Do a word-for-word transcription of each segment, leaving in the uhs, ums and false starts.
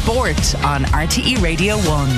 Sport on R T E Radio one.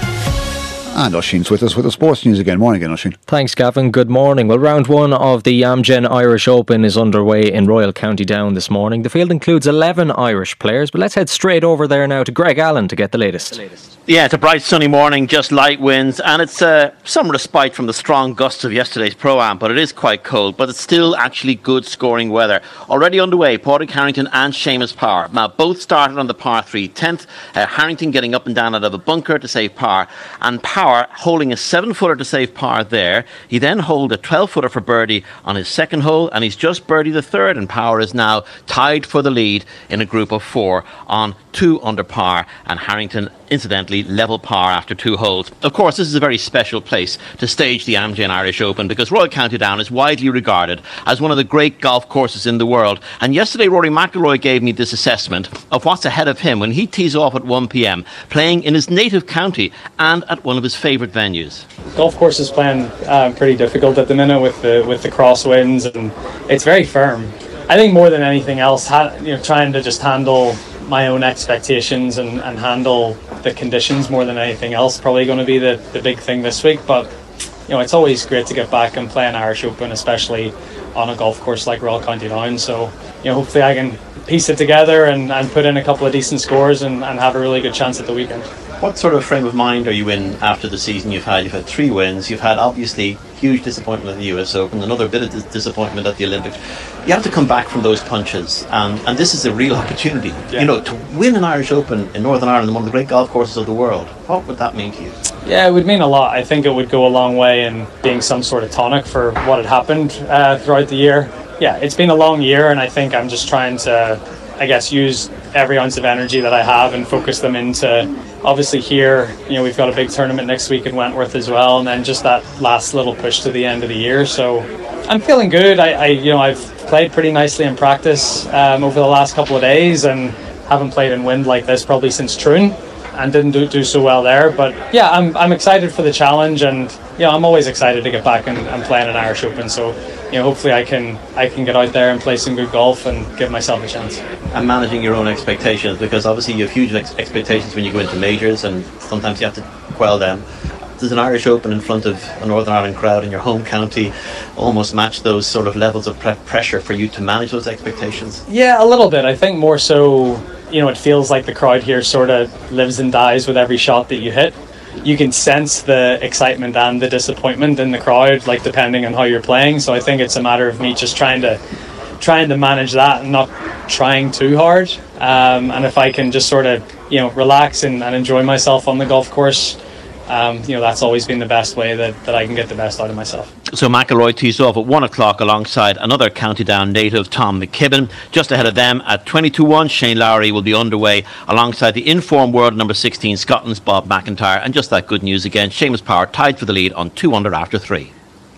And Oisín's with us with the sports news again. Morning again, Oisín. Thanks, Gavin. Good morning. Well, round one of the Amgen Irish Open is underway in Royal County Down this morning. The field includes eleven Irish players, but let's head straight over there now to Greg Allen to get the latest. The latest. Yeah, it's a bright sunny morning, just light winds, and it's uh, some respite from the strong gusts of yesterday's Pro-Am, but it is quite cold, but it's still actually good scoring weather. Already underway, Padraig Harrington and Seamus Power. Now, both started on the par three tenth, uh, Harrington getting up and down out of a bunker to save par, and Power holding a seven-footer to save par there. He then holed a twelve-footer for birdie on his second hole, and he's just birdied the third, and Power is now tied for the lead in a group of four on two under par, and Harrington incidentally level par after two holes. Of course, this is a very special place to stage the Amgen Irish Open because Royal County Down is widely regarded as one of the great golf courses in the world. And yesterday Rory McIlroy gave me this assessment of what's ahead of him when he tees off at one p m, playing in his native county and at one of his favourite venues. Golf course is playing um, pretty difficult at the minute with the with the crosswinds, and it's very firm. I think more than anything else, ha- you know, trying to just handle my own expectations and, and handle the conditions more than anything else probably going to be the, the big thing this week. But you know, it's always great to get back and play an Irish Open, especially on a golf course like Royal County Down. So you know, hopefully I can piece it together and, and put in a couple of decent scores and, and have a really good chance at the weekend. What sort of frame of mind are you in after the season you've had? You've had three wins. You've had obviously huge disappointment at the U S Open, another bit of dis- disappointment at the Olympics. You have to come back from those punches, and, and this is a real opportunity. Yeah. You know, to win an Irish Open in Northern Ireland, one of the great golf courses of the world. What would that mean to you? Yeah, it would mean a lot. I think it would go a long way in being some sort of tonic for what had happened uh, throughout the year. Yeah, it's been a long year, and I think I'm just trying to, I guess, use every ounce of energy that I have and focus them into, obviously here, you know, we've got a big tournament next week in Wentworth as well, and then just that last little push to the end of the year. So I'm feeling good. I, I you know, I've played pretty nicely in practice um, over the last couple of days, and haven't played in wind like this probably since Troon, and didn't do, do so well there. But yeah, I'm I'm excited for the challenge, and yeah, I'm always excited to get back and, and play in an Irish Open. So you know, hopefully I can I can get out there and play some good golf and give myself a chance. And managing your own expectations, because obviously you have huge ex- expectations when you go into majors, and sometimes you have to quell them. Does an Irish Open in front of a Northern Ireland crowd in your home county almost match those sort of levels of pre- pressure for you to manage those expectations? Yeah, a little bit. I think more so, you know, it feels like the crowd here sort of lives and dies with every shot that you hit. You can sense the excitement and the disappointment in the crowd, like depending on how you're playing. So I think it's a matter of me just trying to trying to manage that and not trying too hard. Um, and if I can just sort of, you know, relax and, and enjoy myself on the golf course, um, you know, that's always been the best way that, that I can get the best out of myself. So McIlroy tees off at one o'clock alongside another County Down native, Tom McKibben. Just ahead of them at twenty-two one, Shane Lowry will be underway alongside the in-form world number sixteen, Scotland's Bob McIntyre. And just that good news again, Seamus Power tied for the lead on two under after three.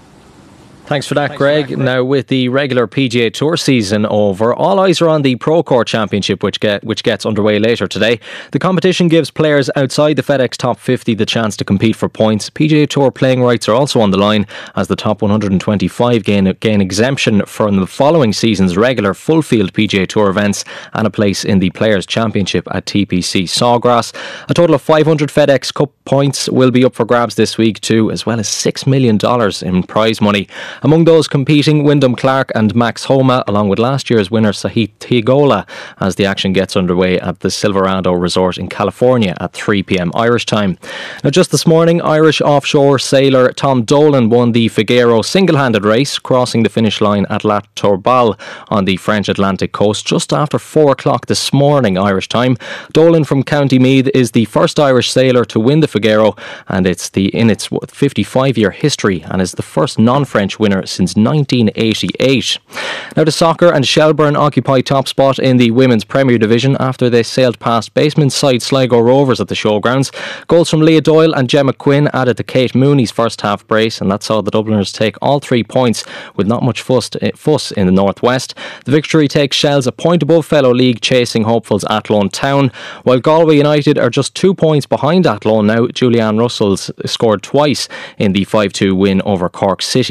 Thanks for that, Thanks Greg. For that, Greg. Now, with the regular P G A Tour season over, all eyes are on the Procore Championship, which get which gets underway later today. The competition gives players outside the FedEx Top fifty the chance to compete for points. P G A Tour playing rights are also on the line, as the top one hundred twenty-five gain, gain exemption from the following season's regular full-field P G A Tour events and a place in the Players' Championship at T P C Sawgrass. A total of five hundred FedEx Cup points will be up for grabs this week too, as well as six million dollars in prize money. Among those competing, Wyndham Clark and Max Homa, along with last year's winner Sahith Theegala, as the action gets underway at the Silverado Resort in California at three p m Irish time. Now, just this morning, Irish offshore sailor Tom Dolan won the Figueroa single-handed race, crossing the finish line at La Torbal on the French Atlantic coast just after four o'clock this morning Irish time. Dolan from County Meath is the first Irish sailor to win the Figueroa, and it's the in its fifty-five year history, and is the first non-French winner since nineteen eighty-eight. Now to soccer, and Shelbourne occupy top spot in the Women's Premier Division after they sailed past basement side Sligo Rovers at the showgrounds. Goals from Leah Doyle and Gemma Quinn added to Kate Mooney's first half brace, and that saw the Dubliners take all three points with not much fuss, fuss in the northwest. The victory takes Shells a point above fellow league chasing hopefuls Athlone Town, while Galway United are just two points behind Athlone now. Julianne Russell's scored twice in the five two win over Cork City at Turf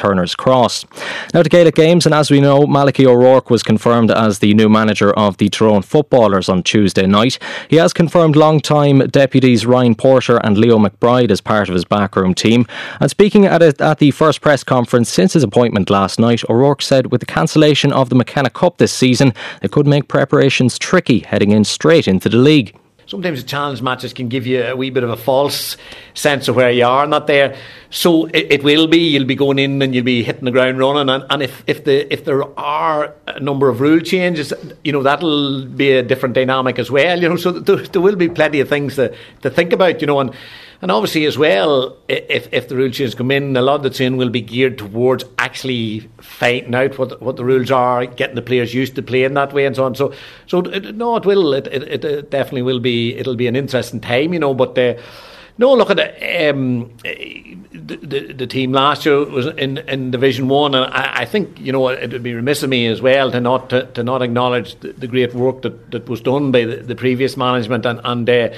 Turner's Cross. Now to Gaelic games, and as we know, Malachy O'Rourke was confirmed as the new manager of the Tyrone footballers on Tuesday night. He has confirmed long-time deputies Ryan Porter and Leo McBride as part of his backroom team. And speaking at, a, at the first press conference since his appointment last night, O'Rourke said with the cancellation of the McKenna Cup this season, it could make preparations tricky heading in straight into the league. Sometimes the challenge matches can give you a wee bit of a false sense of where you are, not there. So it, it will be, you'll be going in and you'll be hitting the ground running. And, and if, if the if there are a number of rule changes, you know, that'll be a different dynamic as well. You know, so there, there will be plenty of things to, to think about, you know. And, and obviously as well, if, if the rule changes come in, a lot of the training will be geared towards actually fighting out what the, what the rules are, getting the players used to playing that way and so on. So, so it, no, it will. It, it, it definitely will be. It'll be an interesting time, you know. But uh, no, look at it. Um, the, the, the team last year was in, in Division One, and I, I think, you know, it would be remiss of me as well to not to, to not acknowledge the, the great work that, that was done by the, the previous management and and. Uh,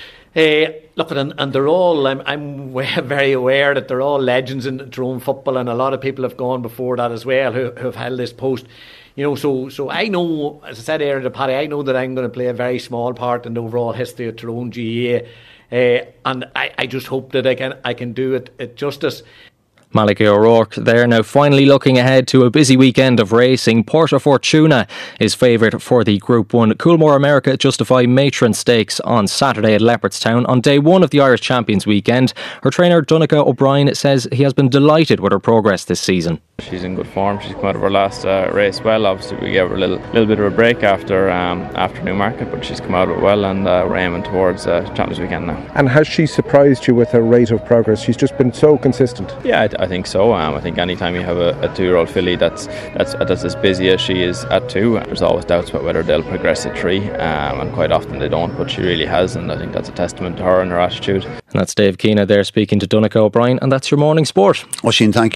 Uh, look, and, and they're all, I'm, I'm very aware that they're all legends in Tyrone football, and a lot of people have gone before that as well who, who have held this post. You know, so so I know, as I said earlier to Paddy, I know that I'm going to play a very small part in the overall history of Tyrone G A A, uh, and I, I just hope that I can I can do it, it justice. Malachy O'Rourke there. Now finally looking ahead to a busy weekend of racing. Porta Fortuna is favourite for the Group one Coolmore America Justify Matron Stakes on Saturday at Leopardstown on day one of the Irish Champions weekend. Her trainer Donica O'Brien says he has been delighted with her progress this season. She's in good form. She's come out of her last uh, race well. Obviously we gave her a little, little bit of a break after um, after Newmarket, but she's come out of it well, and uh, we're aiming towards uh, Champions weekend now. And has she surprised you with her rate of progress? She's just been so consistent. Yeah, I, I think so. Um, I think anytime you have a, a two-year-old filly that's that's that's as busy as she is at two, there's always doubts about whether they'll progress at three, um, and quite often they don't, but she really has, and I think that's a testament to her and her attitude. And that's Dave Keena there speaking to Donica O'Brien, and that's your morning sport. Oisín, thank you.